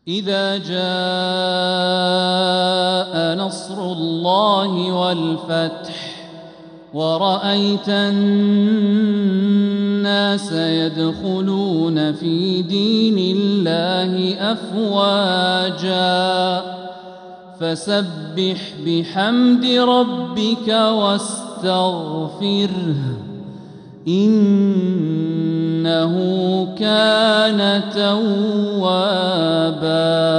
إذا جاء نصر الله والفتح ورأيت الناس يدخلون في دين الله أفواجا فسبح بحمد ربك واستغفره إنه كان توابا.